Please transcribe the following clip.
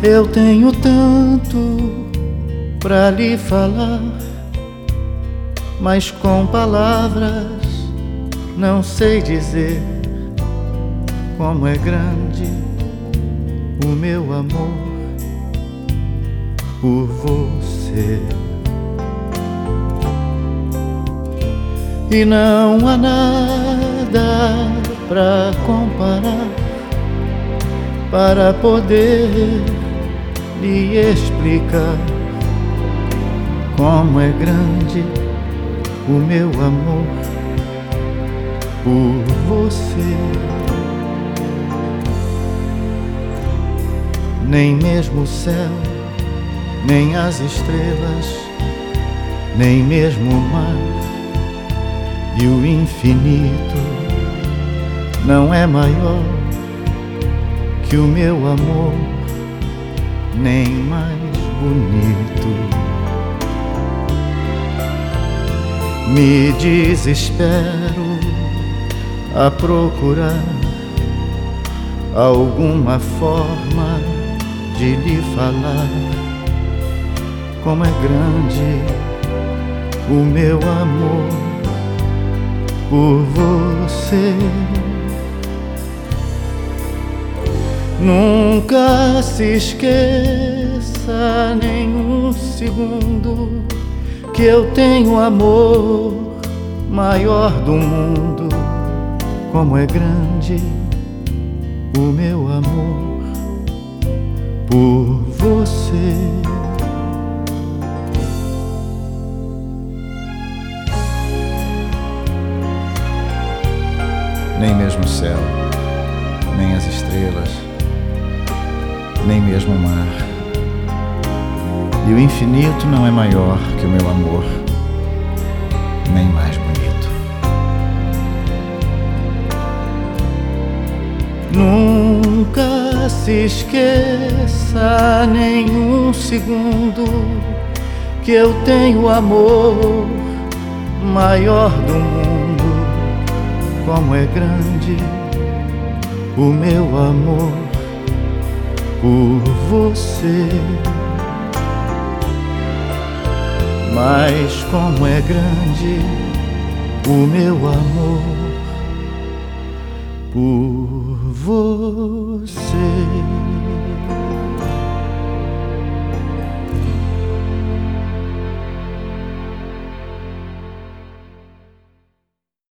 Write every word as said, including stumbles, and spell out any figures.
Eu tenho tanto pra lhe falar, mas com palavras não sei dizer como é grande o meu amor por você. E não há nada pra comparar, para poder lhe explicar como é grande o meu amor por você. Nem mesmo o céu, nem as estrelas, nem mesmo o mar e o infinito não é maior que o meu amor, nem mais bonito. Me desespero a procurar alguma forma de lhe falar como é grande o meu amor por você. Nunca se esqueça nem um segundo que eu tenho amor maior do mundo. Como é grande o meu amor por você. Nem mesmo o céu, nem as estrelas, nem mesmo o mar e o infinito não é maior que o meu amor, nem mais bonito. Nunca se esqueça nem um segundo que eu tenho amor maior do mundo. Como é grande o meu amor por você. Mas como é grande o meu amor por você.